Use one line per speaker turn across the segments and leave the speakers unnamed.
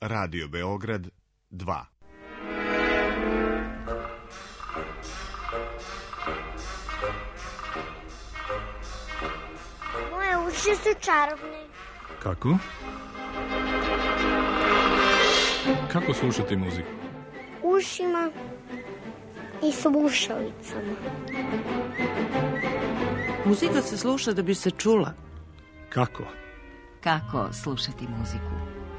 Radio Beograd 2.
Moje uši su čarobne.
Kako? Kako slušati muziku?
Ušima i slušalicama.
Muzika se sluša da bi se čula.
Kako?
Kako slušati muziku?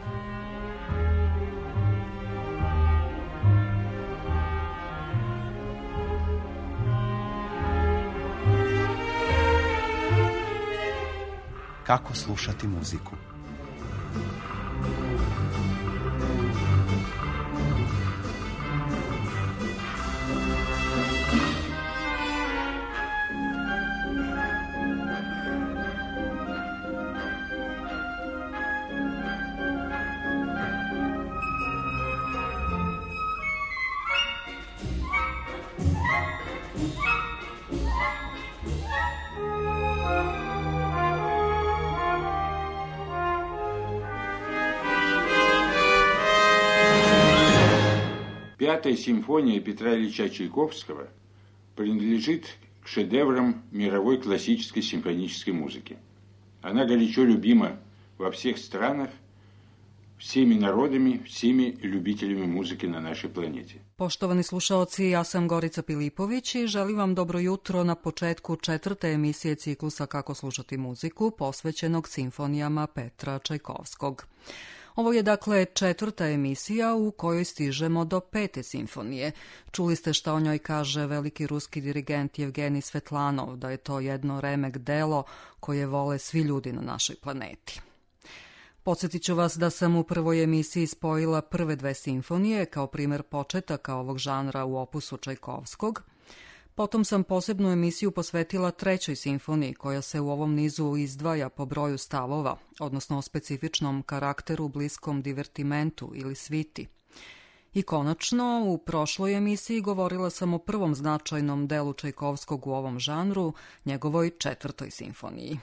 Kako slušati muziku?
Пятая симфония Петра Ильича Чайковского принадлежит к шедеврам мировой классической симфонической музыки. Она горячо любима во всех странах, всеми народами, всеми любителями muzike na našoj planeti.
Poštovani slušaoci, ja sam Gorica Pilipović i želim vam dobro jutro na početku 4. emisije ciklusa Kako slušati muziku, posvećenog simfonijama Petra Čajkovskog. Ovo je dakle 4. emisija u kojoj stižemo do 5. simfonije. Čuli ste šta o njoj kaže veliki ruski dirigent Evgenij Svetlanov, da je to jedno remek delo koje vole svi ljudi na našoj planeti. Podsjetit ću vas da sam u prvoj emisiji spojila prve 2 simfonije kao primer početaka ovog žanra u opusu Čajkovskog. Potom sam posebnu emisiju posvetila 3. simfoniji koja se u ovom nizu izdvaja po broju stavova, odnosno o specifičnom karakteru bliskom divertimentu ili sviti. I konačno, u prošloj emisiji govorila sam o prvom značajnom delu Čajkovskog u ovom žanru, njegovoj 4. simfoniji.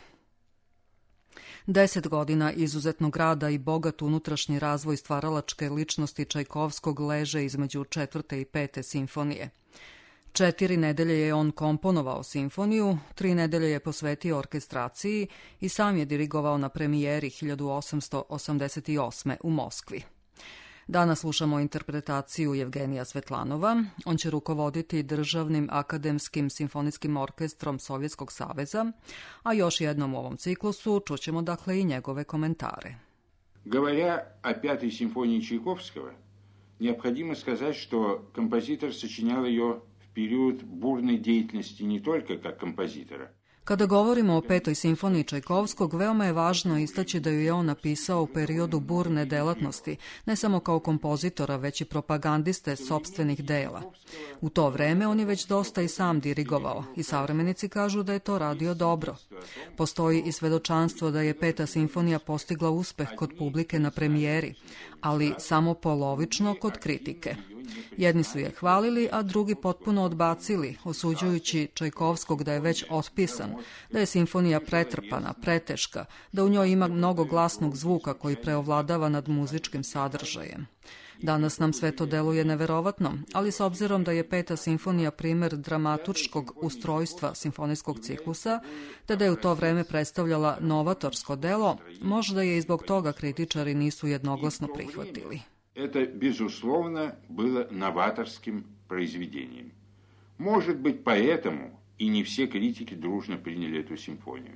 10 godina izuzetnog rada i bogat unutrašnji razvoj stvaralačke ličnosti Čajkovskog leže između 4. i 5. simfonije. 4 nedelje je on komponovao simfoniju, 3 nedelje je posvetio orkestraciji i sam je dirigovao na premijeri 1888. u Moskvi. Danas slušamo interpretaciju Evgenija Svetlanova. On će rukovoditi Državnim akademskim simfonijskim orkestrom Sovjetskog saveza, a još jednom u ovom ciklusu čućemo dakle i njegove komentare.
Говоря о 5. симфонии Чайковского, необходимо сказать, что композитор сочинял ее в период бурной деятельности не только как композитора.
Kada govorimo o 5. simfoniji Čajkovskog, veoma je važno istaći da ju je on napisao u periodu burne delatnosti, ne samo kao kompozitora, već i propagandiste sopstvenih dela. U to vreme on je već dosta i sam dirigovao i savremenici kažu da je to radio dobro. Postoji i svedočanstvo da je 5. simfonija postigla uspeh kod publike na premijeri, ali samo polovično kod kritike. Jedni su je hvalili, a drugi potpuno odbacili, osuđujući Čajkovskog da je već otpisan, da je simfonija pretrpana, preteška, da u njoj ima mnogo glasnog zvuka koji preovladava nad muzičkim sadržajem. Danas nam sve to deluje neverovatno, ali s obzirom da je 5. simfonija primer dramaturškog ustrojstva simfonijskog ciklusa, te da je u to vreme predstavljala novatorsko delo, možda je i zbog toga kritičari nisu jednoglasno prihvatili.
Это, безусловно, было новаторским произведением. Может быть, поэтому и не все критики дружно приняли эту симфонию.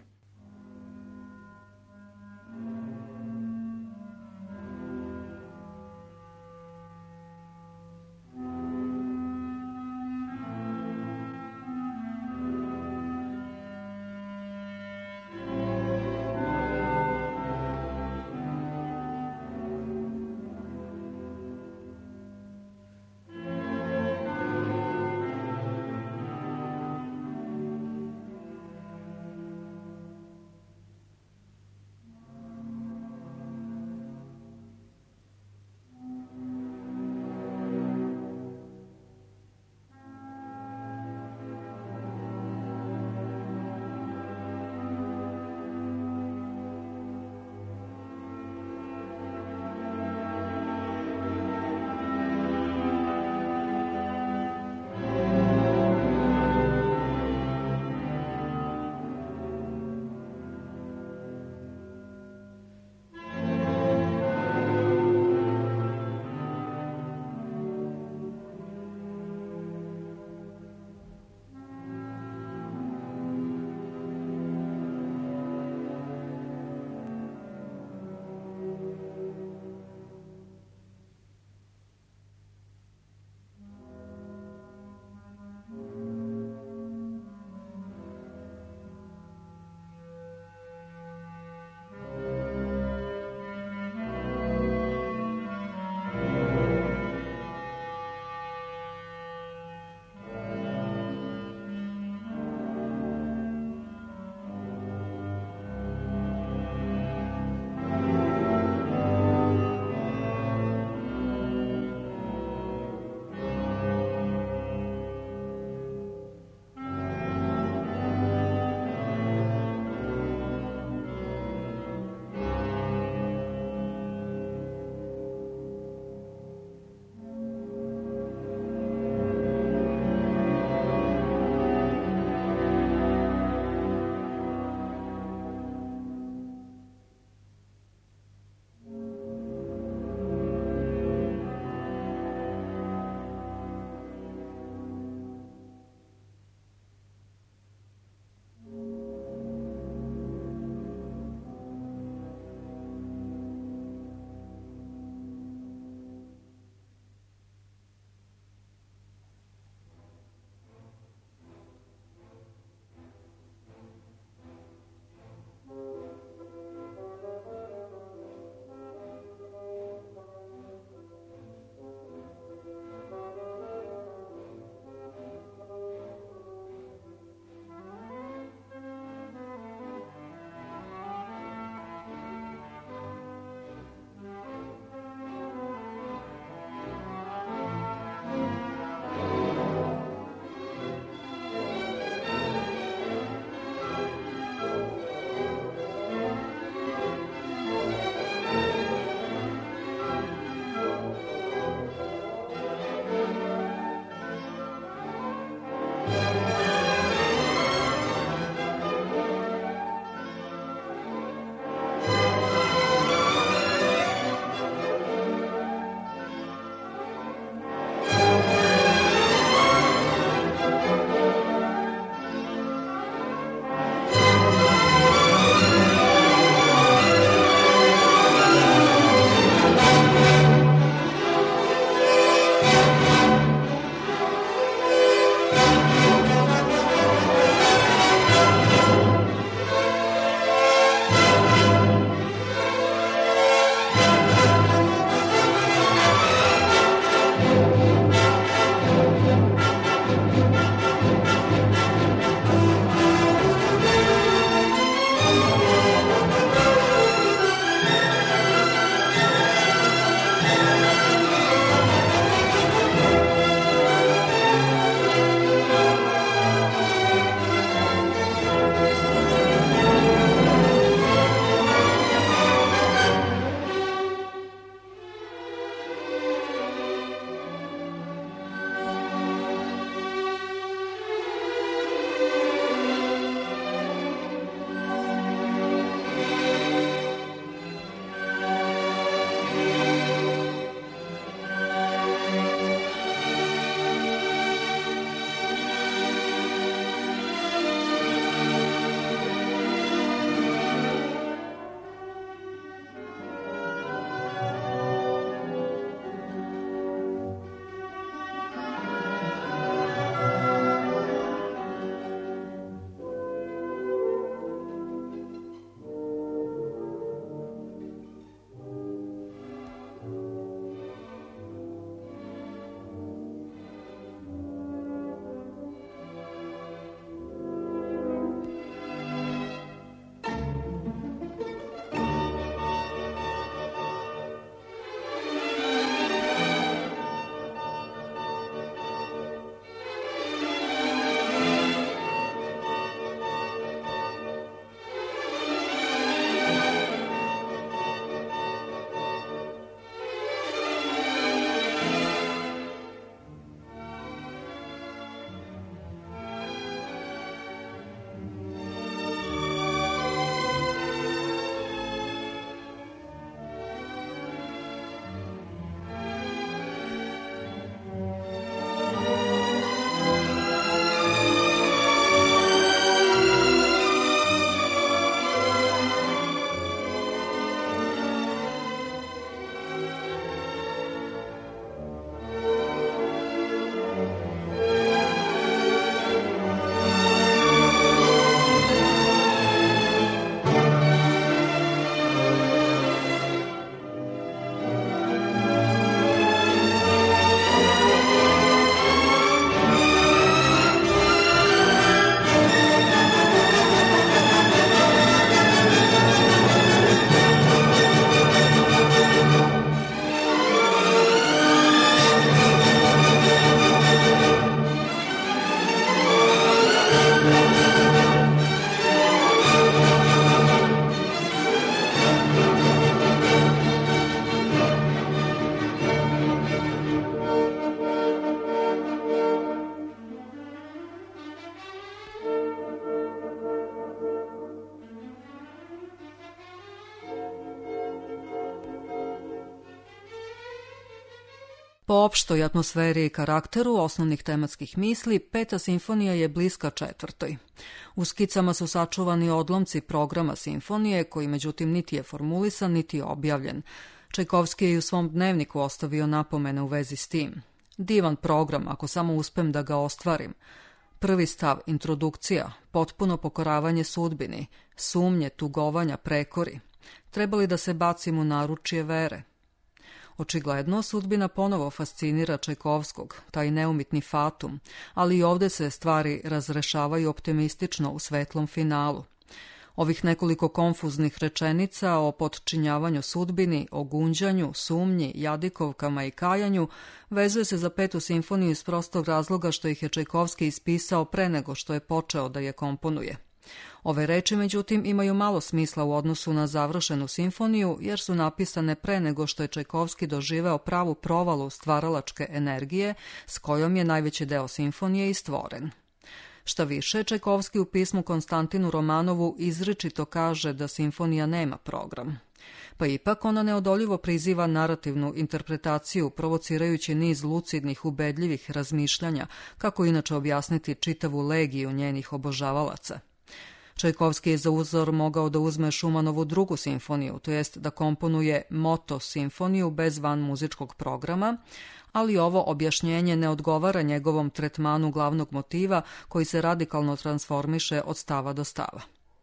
Po opštoj atmosferi i karakteru osnovnih tematskih misli, Peta simfonija je bliska četvrtoj. U skicama su sačuvani odlomci programa simfonije, koji međutim niti je formulisan, niti je objavljen. Čajkovski je i u svom dnevniku ostavio napomene u vezi s tim. Divan program, ako samo uspem da ga ostvarim. Prvi stav, introdukcija, potpuno pokoravanje sudbini, sumnje, tugovanja, prekori. Trebali da se bacim u naručje vere. Očigledno, sudbina ponovo fascinira Čajkovskog, taj neumitni fatum, ali i ovde se stvari razrešavaju optimistično u svetlom finalu. Ovih nekoliko konfuznih rečenica o potčinjavanju sudbini, o gunđanju, sumnji, jadikovkama i kajanju vezuje se za Petu simfoniju iz prostog razloga što ih je Čajkovski ispisao pre nego što je počeo da je komponuje. Ove reči, međutim, imaju malo smisla u odnosu na završenu simfoniju, jer su napisane pre nego što je Čajkovski doživeo pravu provalu stvaralačke energije s kojom je najveći deo simfonije i stvoren. Šta više, Čajkovski u pismu Konstantinu Romanovu izričito kaže da simfonija nema program. Pa ipak ona neodoljivo priziva narativnu interpretaciju, provocirajući niz lucidnih, ubedljivih razmišljanja, kako inače objasniti čitavu legiju njenih obožavalaca. Čajkovski je za uzor mogao da uzme Šumanovu drugu simfoniju, to jest da komponuje moto simfoniju bez van muzičkog programa, ali ovo objašnjenje ne odgovara njegovom tretmanu glavnog motiva koji se radikalno transformiše od stava do stava.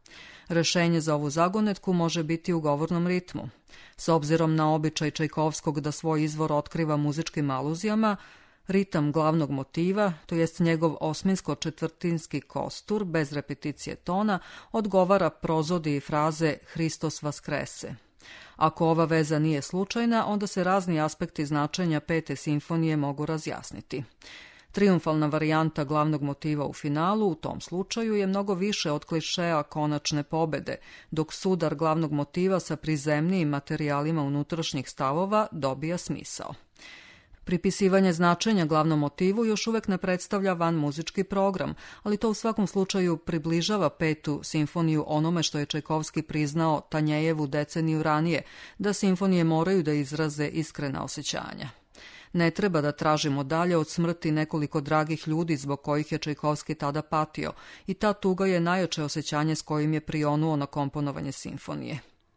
Rešenje za ovu zagonetku može biti u govornom ritmu. S obzirom na običaj Čajkovskog da svoj izvor otkriva muzičkim aluzijama, ritam glavnog motiva, to jest njegov osminsko-četvrtinski kostur, bez repeticije tona, odgovara prozodiji fraze Hristos vaskrese. Ako ova veza nije slučajna, onda se razni aspekti značenja Pete simfonije mogu razjasniti. Triumfalna varijanta glavnog motiva u finalu u tom slučaju je mnogo više od klišeja konačne pobede, dok sudar glavnog motiva sa prizemnijim materijalima unutrašnjih stavova dobija smisao. Pripisivanje značenja glavnom motivu još uvek ne predstavlja van muzički program, ali to u svakom slučaju približava Petu simfoniju onome što je Čajkovski priznao Tanjejevu deceniju ranije, da simfonije moraju da izraze iskrena osjećanja. Ne treba da tražimo dalje od smrti nekoliko dragih ljudi zbog kojih je Čajkovski tada patio, i ta tuga je najjače osjećanje s kojim je prionuo na komponovanje simfonije.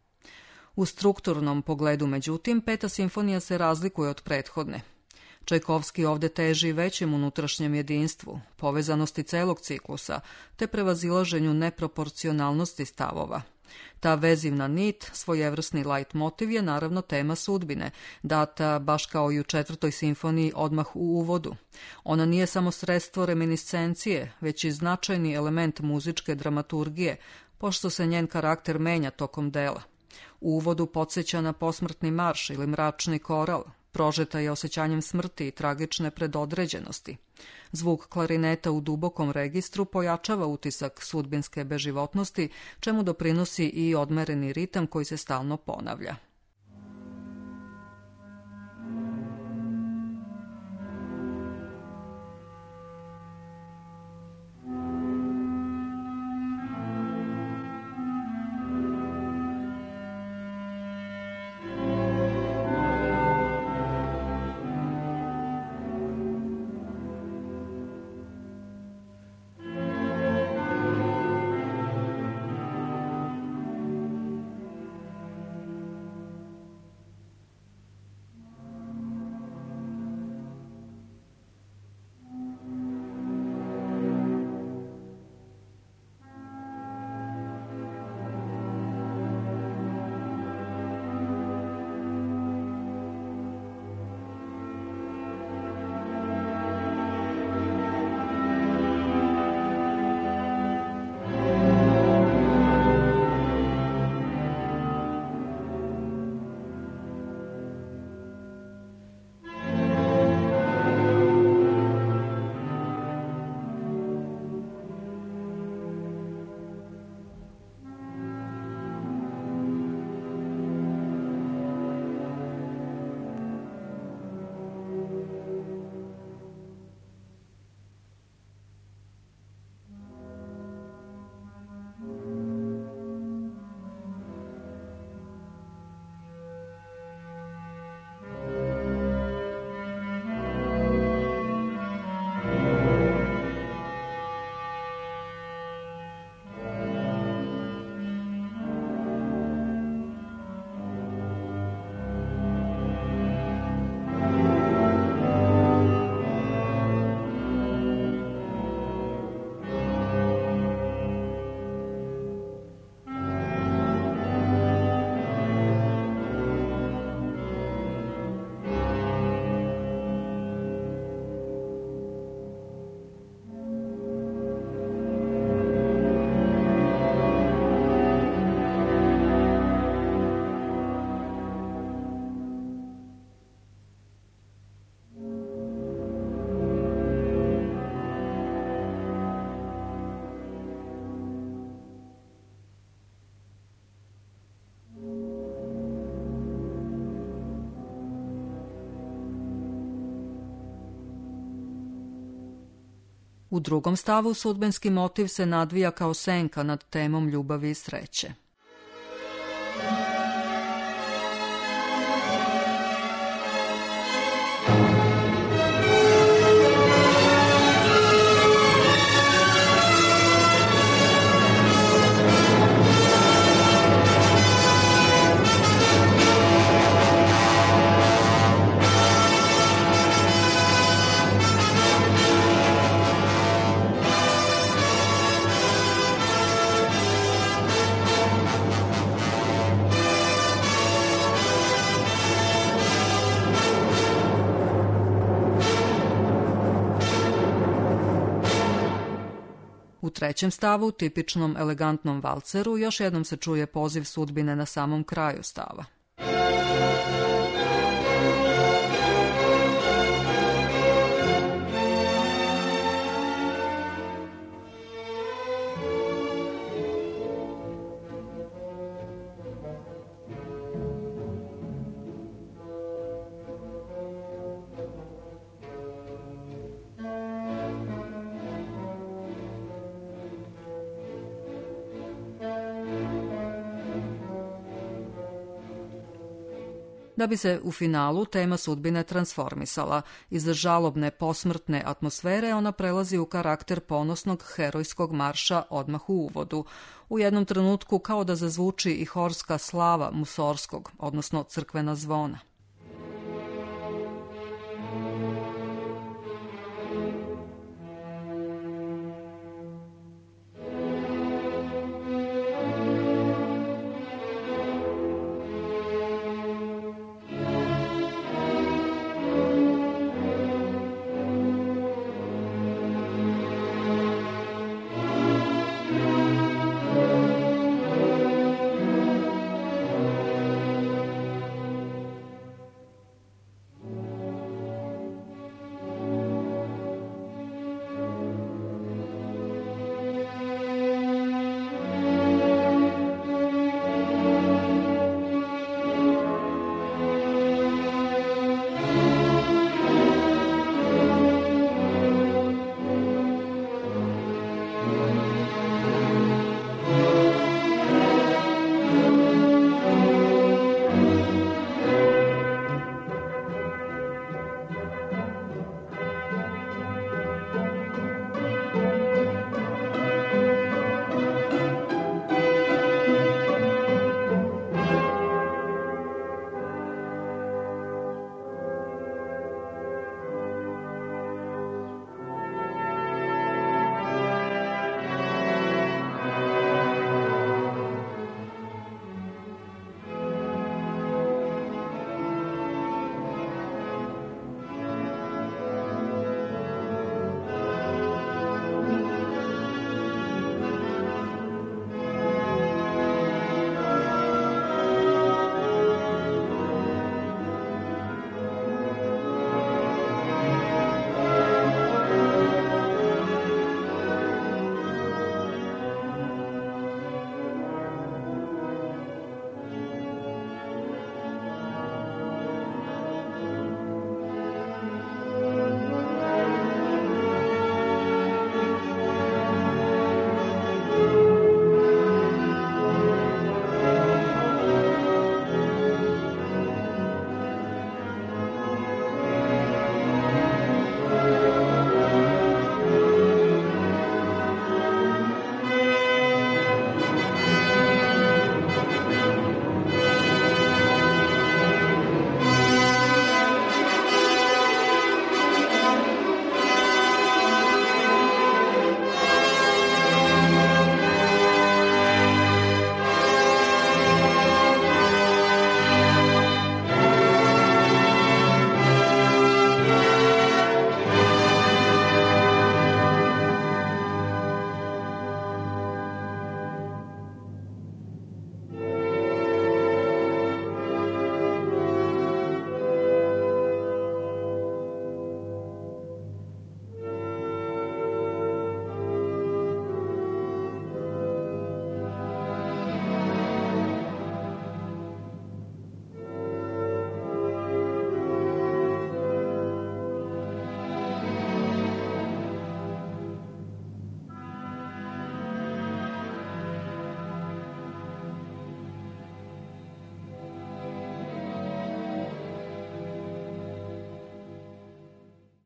U strukturnom pogledu, međutim, Peta simfonija se razlikuje od prethodne. Čajkovski ovde teži većem unutrašnjem jedinstvu, povezanosti celog ciklusa, te prevazilaženju neproporcionalnosti stavova. Ta vezivna nit, svojevrsni leitmotiv, je naravno tema sudbine, data baš kao i u četvrtoj simfoniji odmah u uvodu. Ona nije samo sredstvo reminiscencije, već i značajni element muzičke dramaturgije, pošto se njen karakter menja tokom dela. U uvodu podsjeća na posmrtni marš ili mračni koral, prožeta je osjećanjem smrti i tragične predodređenosti. Zvuk klarineta u dubokom registru pojačava utisak sudbinske beživotnosti, čemu doprinosi i odmereni ritam koji se stalno ponavlja. U drugom stavu sudbinski motiv se nadvija kao senka nad temom ljubavi i sreće. U trećem stavu, tipičnom elegantnom valceru, još jednom se čuje poziv sudbine na samom kraju stava. Da bi se u finalu tema sudbine transformisala. Iz žalobne posmrtne atmosfere ona prelazi u karakter ponosnog herojskog marša odmah u uvodu. U jednom trenutku kao da zazvuči i horska slava Musorskog, odnosno crkvena zvona.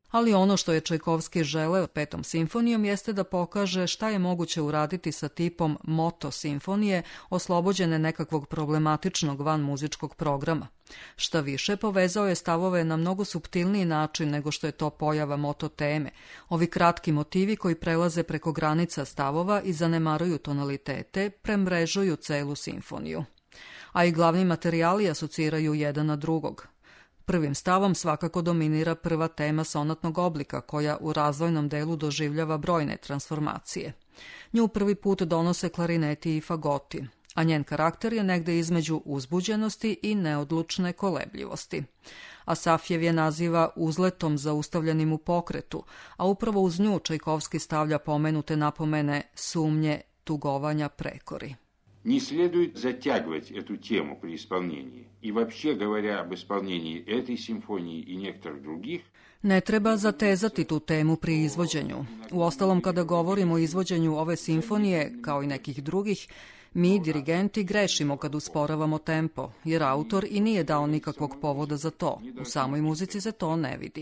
Ali ono što je Čajkovski želeo petom simfonijom jeste da pokaže šta je moguće uraditi sa tipom moto simfonije, oslobođene nekakvog problematičnog van muzičkog programa. Šta više, povezao je stavove na mnogo suptilniji način nego što je to pojava moto teme. Ovi kratki motivi koji prelaze preko granica stavova i zanemaruju tonalitete, premrežuju celu simfoniju. A i glavni materijali asociraju jedan na drugog. Prvim stavom svakako dominira prva tema sonatnog oblika, koja u razvojnom delu doživljava brojne transformacije. Nju prvi put donose klarineti i fagoti, a njen karakter je negde između uzbuđenosti i neodlučne kolebljivosti. Asafjev je naziva uzletom zaustavljenim u pokretu, a upravo uz nju Čajkovski stavlja pomenute napomene sumnje, tugovanja, prekori.
Не следует затягивать эту тему при исполнении. И вообще, говоря об исполнении этой симфонии и некоторых других,
Ne treba zatezati tu temu pri izvođenju. Uostalom, kada govorimo o izvođenju ove simfonije, kao i nekih drugih, mi, dirigenti, grešimo kad usporavamo tempo, jer autor i nije dao nikakvog povoda za to. U samoj muzici se to ne vidi.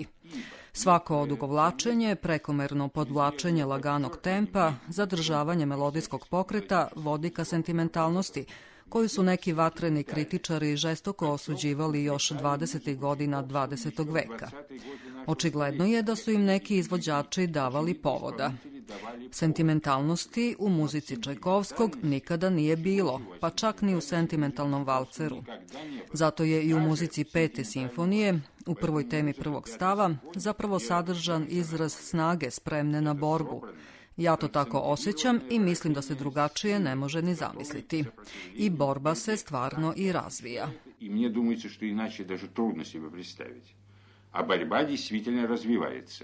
Svako odugovlačenje, prekomerno podvlačenje laganog tempa, zadržavanje melodijskog pokreta vodi ka sentimentalnosti, koju su neki vatreni kritičari žestoko osuđivali još 20. godina 20. veka. Očigledno je da su im neki izvođači davali povoda. Sentimentalnosti u muzici Čajkovskog nikada nije bilo, pa čak ni u sentimentalnom valceru. Zato je i u muzici pete simfonije, u prvoj temi prvog stava, zapravo sadržan izraz snage spremne na borbu. Ja to tako osjećam i mislim da se drugačije ne može ni zamisliti. I borba se stvarno i razvija.
И мне думается, что иначе даже трудно себе представить. А борьба действительно развивается.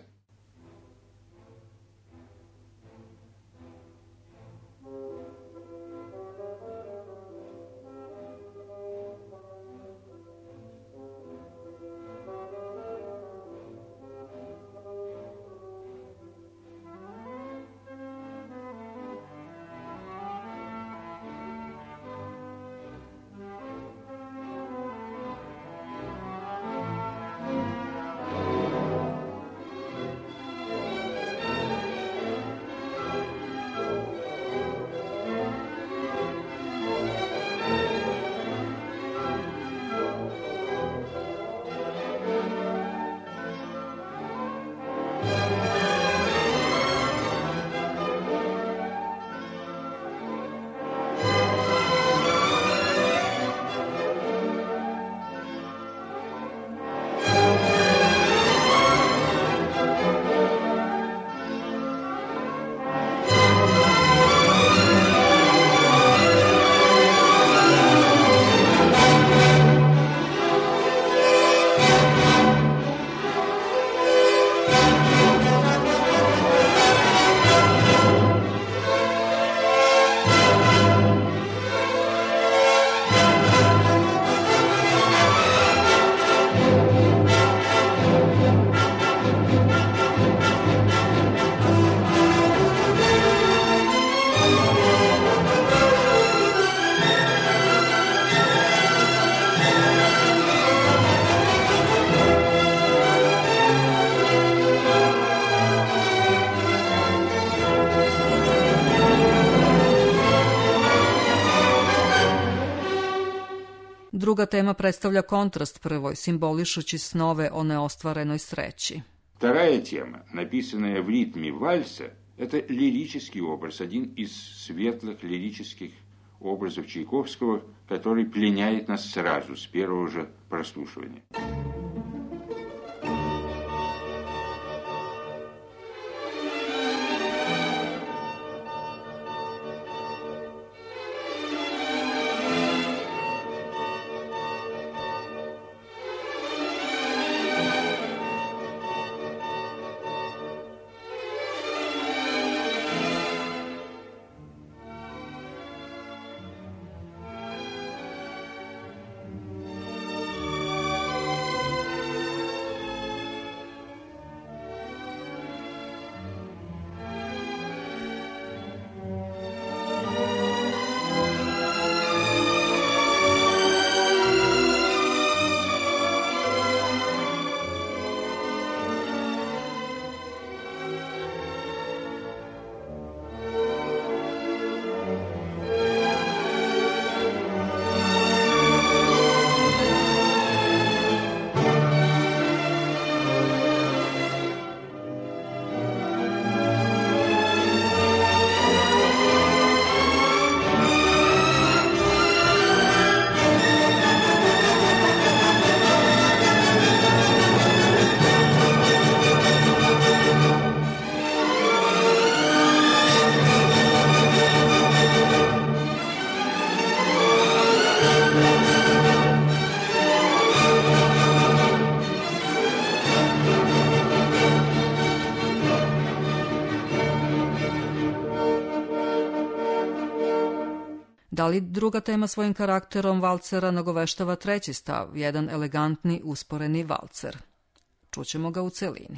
Druga tema predstavlja kontrast prvoj, simbolišući snove o neostvarenoj sreći.
Вторая тема, написанная в ритме вальса, это лирический образ, один из светлых лирических образов Чайковского, который пленяет нас сразу, с первого же прослушивания.
Da li druga tema svojim karakterom valcera nagoveštava treći stav, jedan elegantni usporeni valcer? Čućemo ga u celini.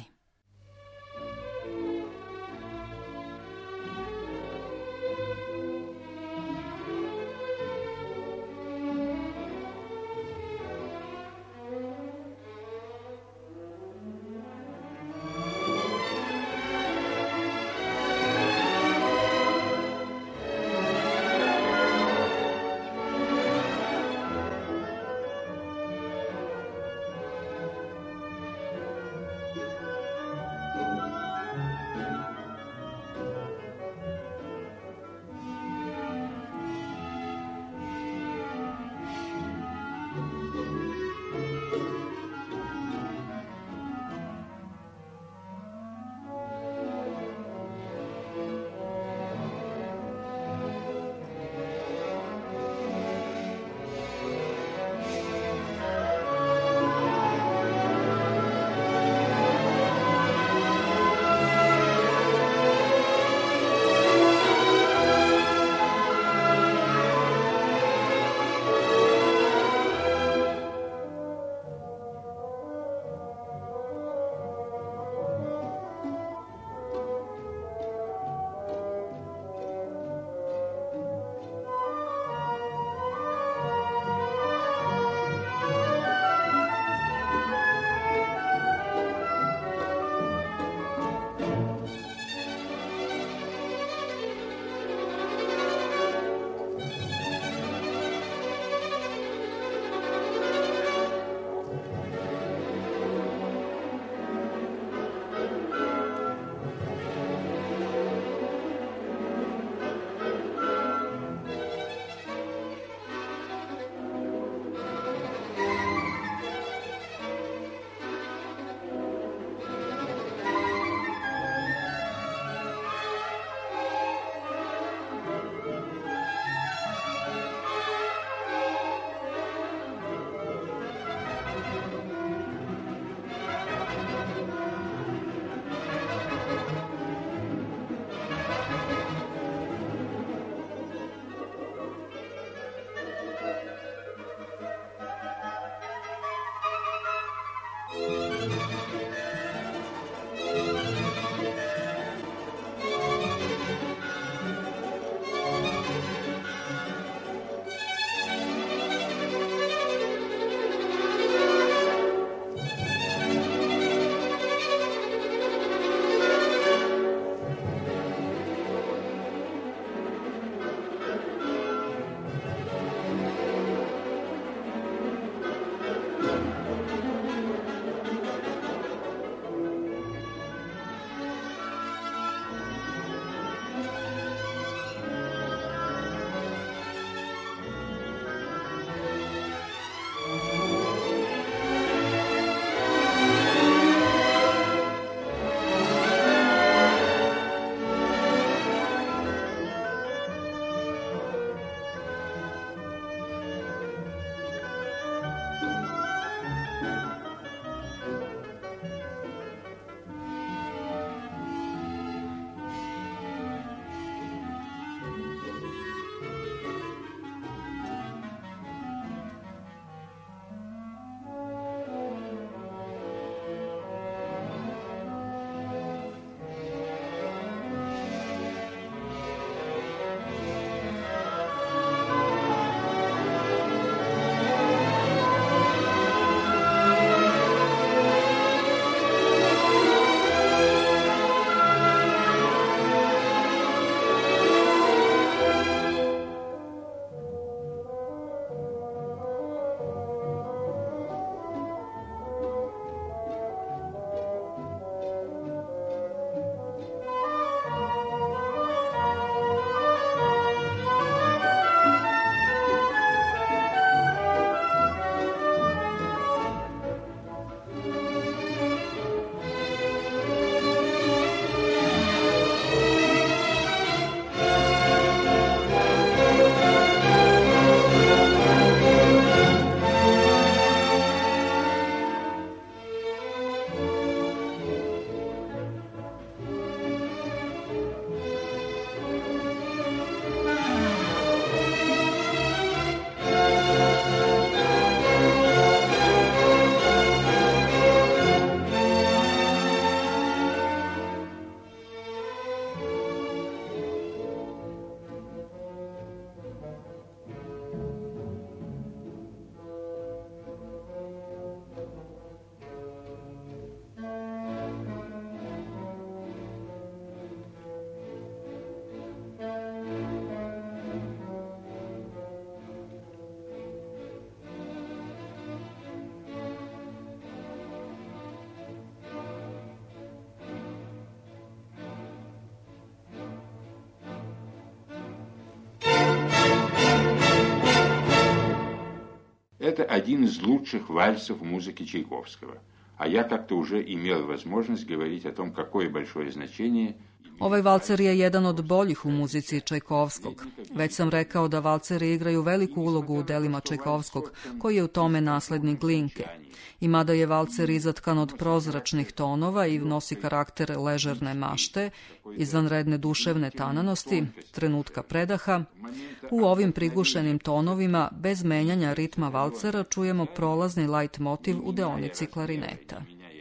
Это один из лучших вальсов в музыке Чайковского. А я как-то уже имел возможность говорить о том, какое большое значение...
Ovaj valcer je jedan od boljih u muzici Čajkovskog. Već sam rekao da valceri igraju veliku ulogu u delima Čajkovskog, koji je u tome naslednik Glinke. I mada je valcer izatkan od prozračnih tonova i nosi karakter ležerne mašte, izvanredne duševne tananosti, trenutka predaha, u ovim prigušenim tonovima, bez menjanja ritma valcera, čujemo prolazni light motiv u deonici klarineta.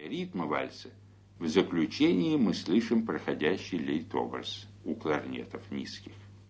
В заключении мы слышим проходящий лейт-образ у кларнетов низких.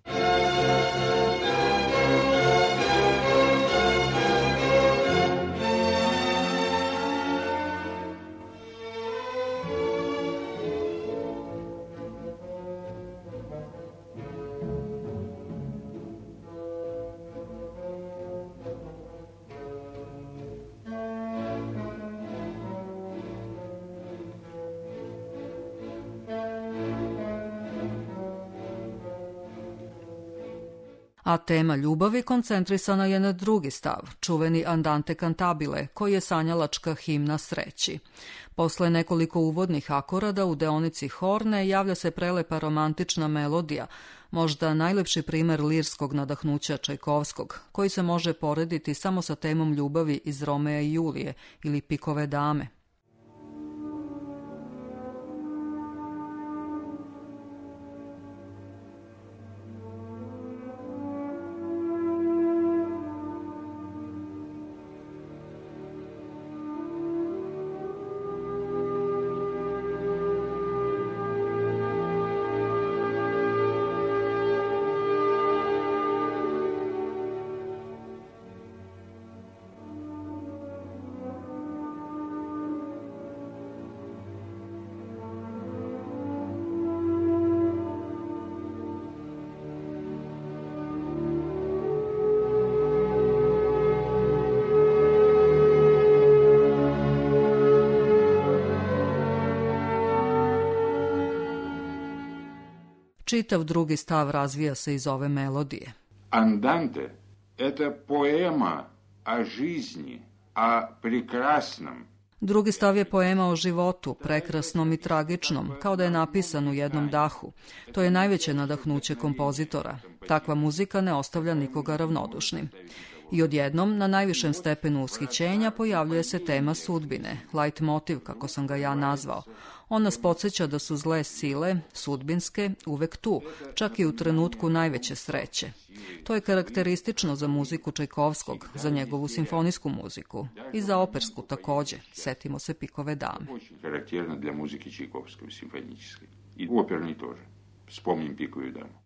A tema ljubavi koncentrisana je na drugi stav, čuveni Andante cantabile, koji je sanjalačka himna sreći. Posle nekoliko uvodnih akorada u deonici horne javlja se prelepa romantična melodija, možda najlepši primer lirskog nadahnuća Čajkovskog, koji se može porediti samo sa temom ljubavi iz Romea i Julije ili Pikove dame. Čitav drugi stav razvija se iz ove melodije.
Анданте – это поэма о жизни, о прекрасном.
Drugi stav je poema o životu, prekrasnom i tragičnom, kao da je napisan u jednom dahu. To je najveće nadahnuće kompozitora. Takva muzika ne ostavlja nikoga ravnodušnim. I odjednom, na najvišem stepenu ushićenja, pojavljuje se tema sudbine, light motiv, kako sam ga ja nazvao. On nas podsjeća da su zle sile, sudbinske, uvek tu, čak i u trenutku najveće sreće. To je karakteristično za muziku Čajkovskog, za njegovu simfonijsku muziku i za opersku takođe. Setimo se Pikove dame.
Karakterno для muzike Čajkovskog simfonijske. I operni тоже. Spomnim Pikovu damu.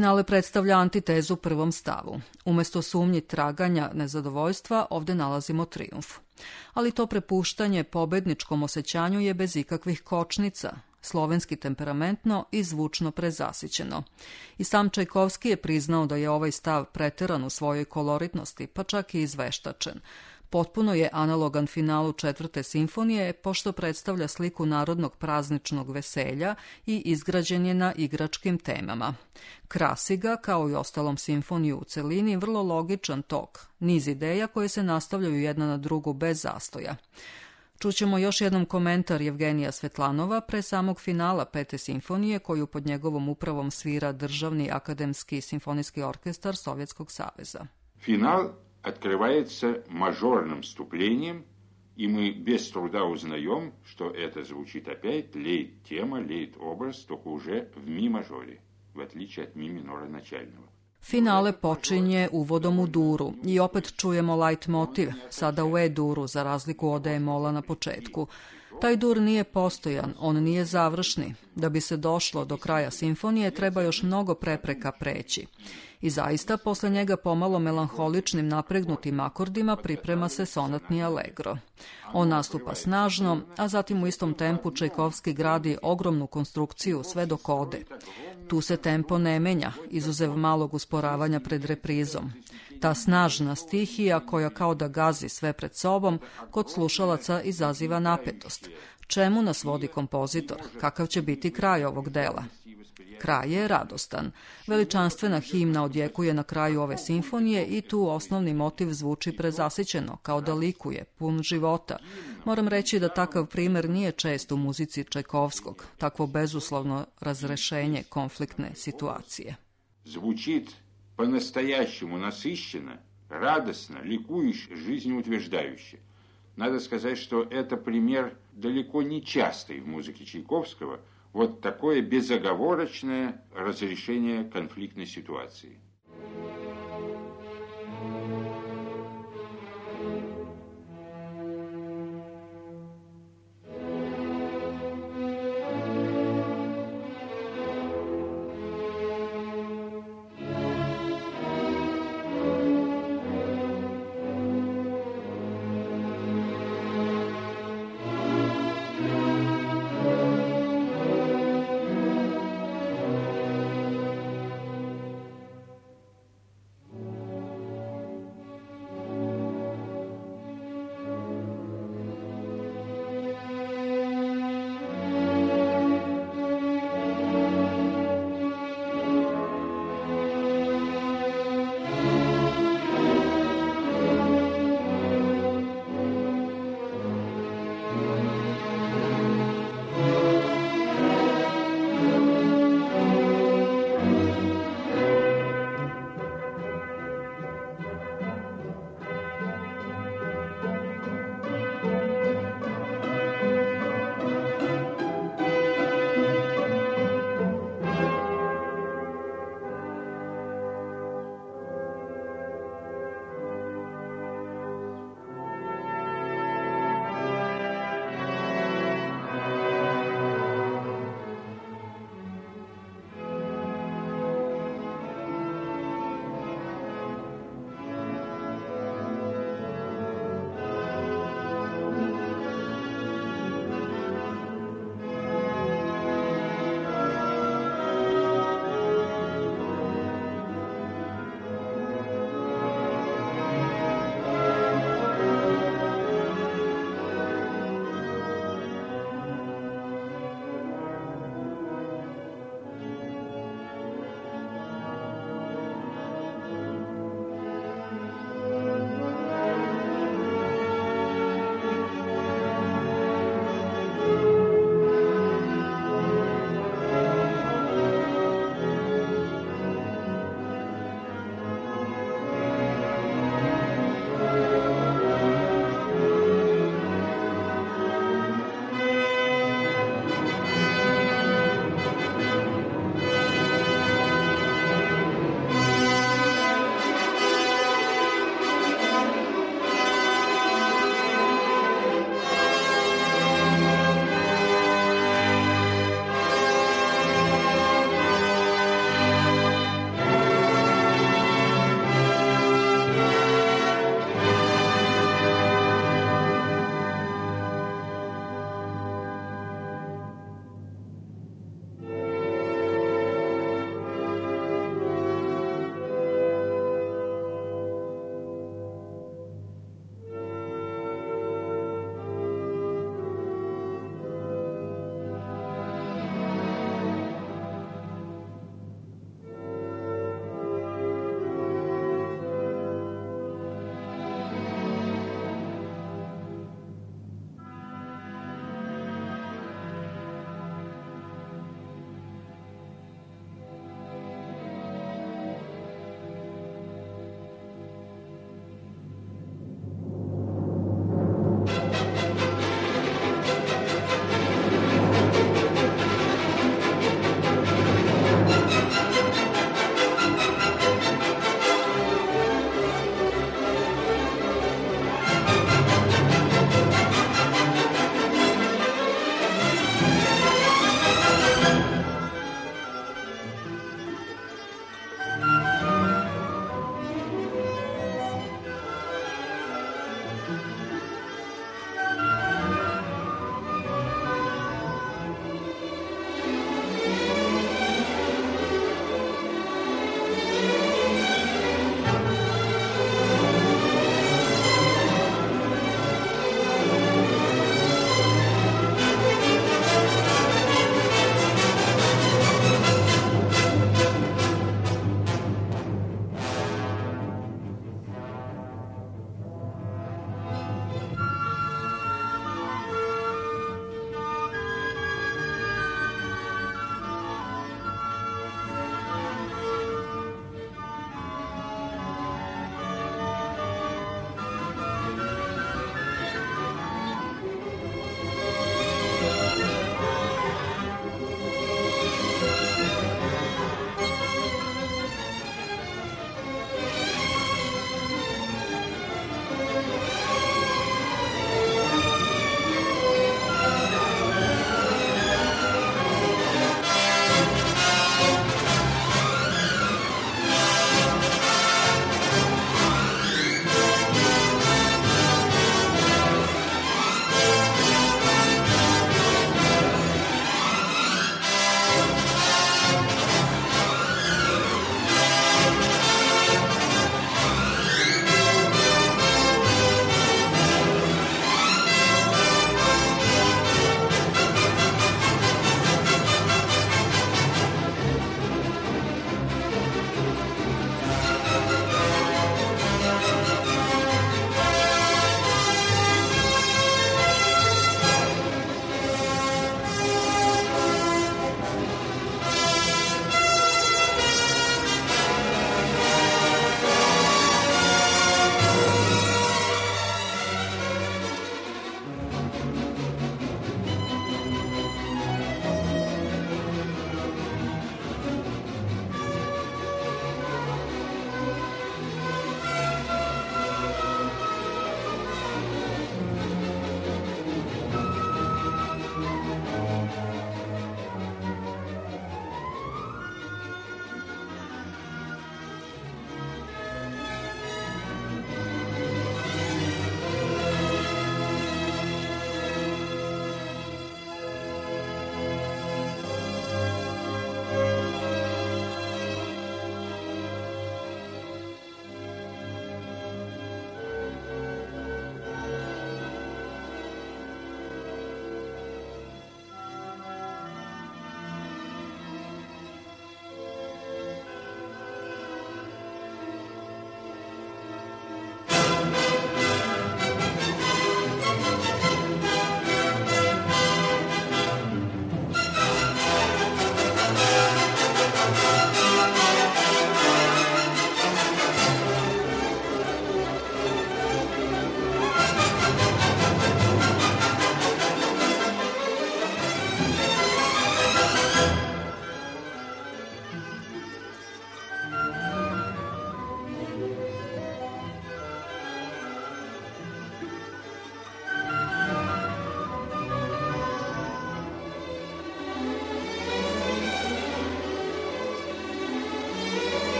Finale predstavlja antitezu prvom stavu. Umjesto sumnji, traganja, nezadovoljstva, ovdje nalazimo trijumf. Ali to prepuštanje pobedničkom osjećanju je bez ikakvih kočnica, slovenski temperamentno i zvučno prezasićeno. I sam Čajkovski je priznao da je ovaj stav preteran u svojoj koloritnosti, pa čak i izveštačen. Potpuno je analogan finalu četvrte simfonije, pošto predstavlja sliku narodnog prazničnog veselja i izgrađen je na igračkim temama. Krasi ga, kao i ostalom simfoniju u celini, vrlo logičan tok, niz ideja koje se nastavljaju jedna na drugu bez zastoja. Čućemo još jednom komentar Jevgenija Svetlanova pre samog finala pete simfonije, koju pod njegovom upravom svira Državni akademski simfonijski orkestar Sovjetskog saveza.
Финал открывается мажорным вступлением, и мы без труда узнаем, что это звучит опять лейт-тема, лейт-образ, только уже в ми-мажоре, в отличие от ми-минора начального.
Finale počinje uvodom u duru i opet čujemo light motiv, sada u E-duru, za razliku od E-mola na početku. Taj dur nije postojan, on nije završni. Da bi se došlo do kraja simfonije, treba još mnogo prepreka preći. I zaista, posle njega pomalo melanholičnim napregnutim akordima priprema se sonatni allegro. On nastupa snažno, a zatim u istom tempu Čajkovski gradi ogromnu konstrukciju sve do ode. Tu se tempo ne menja, izuzev malog usporavanja pred reprizom. Ta snažna stihija, koja kao da gazi sve pred sobom, kod slušalaca izaziva napetost. Čemu nas vodi kompozitor? Kakav će biti kraj ovog dela? Kraj je radostan. Veličanstvena himna odjekuje na kraju ove simfonije i tu osnovni motiv zvuči prezasićeno, kao da likuje, pun života. Moram reći da takav primer nije čest u muzici Čajkovskog, takvo bezuslovno razrešenje konfliktne situacije.
Звучит по-настоящему насыщенно, радостно, ликующе, жизнеутверждающе. Надо сказать, что это пример далеко не частый в музыке Чайковского, вот такое безоговорочное разрешение конфликтной ситуации.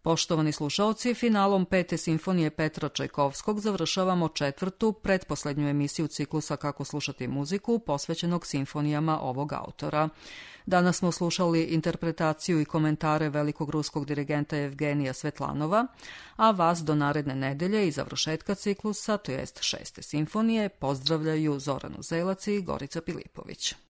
Poštovani slušaoci, finalom 5. simfonije Petra Čajkovskog završavamo 4. pretposlednju emisiju ciklusa Kako slušati muziku, posvećenog simfonijama ovog autora. Danas smo slušali interpretaciju i komentare velikog ruskog dirigenta Evgenija Svetlanova, a vas do naredne nedelje i završetka ciklusa, to jest 6. simfonije, pozdravljaju Zoran Uzelac i Gorica Pilipović.